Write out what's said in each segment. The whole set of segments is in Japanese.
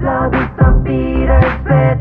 Love is so bittersweet.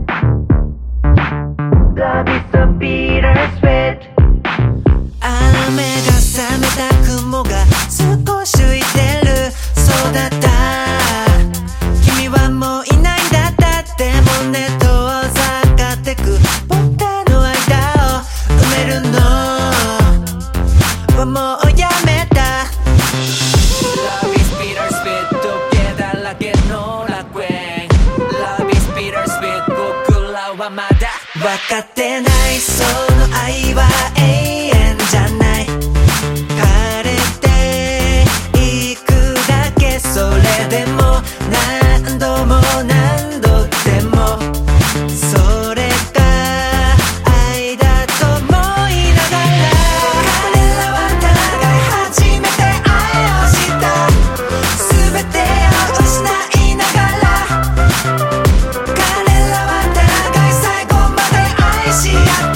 Love is so bittersweet. 雨が覚めた雲が少し浮いてる。そうだった、君はもういないんだった。でもね遠ざかってく僕らの間を埋めるのはもうやめた。 Love is bittersweet 溶けだらけの楽園。 Love is bittersweet 僕らはまだ分かってない。その愛は永遠じゃない。枯れていくだけ。それでも何度も何度でもそれが愛だと思いながら。彼らは互い初めて愛をした。全てを失いながら彼らは互い最後まで愛し合った。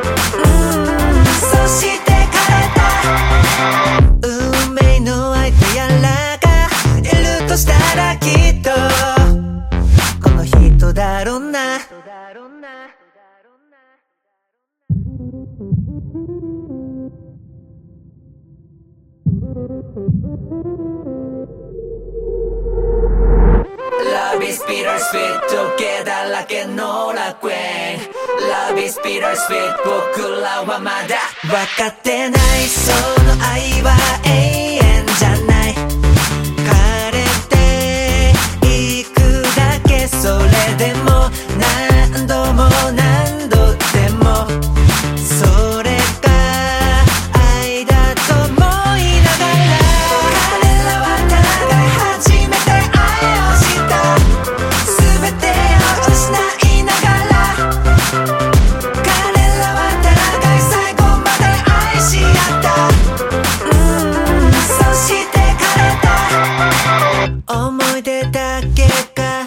そして枯れた運命の相手やらがいるとしたらきっとこの人だろうな。Love is bittersweet 溶けだらけの楽園。 Love is bittersweet 僕らはまだ分かってない。その愛は永遠じゃない。枯れていくだけ。それでも何度も何度でもそれが愛だと思いながら。彼らは互い初めて愛をした。全てを失いながら彼らは互い最後まで愛し合った。そして枯れた思い出だけが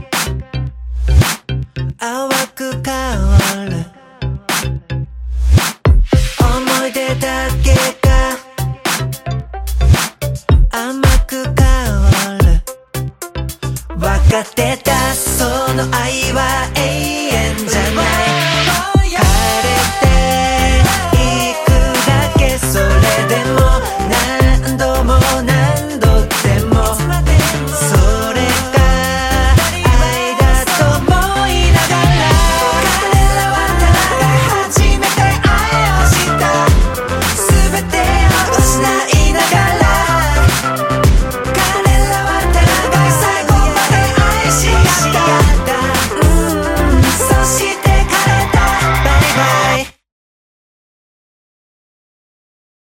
淡く変わる。思い出だけが甘く変わる。分かってたその愛は永遠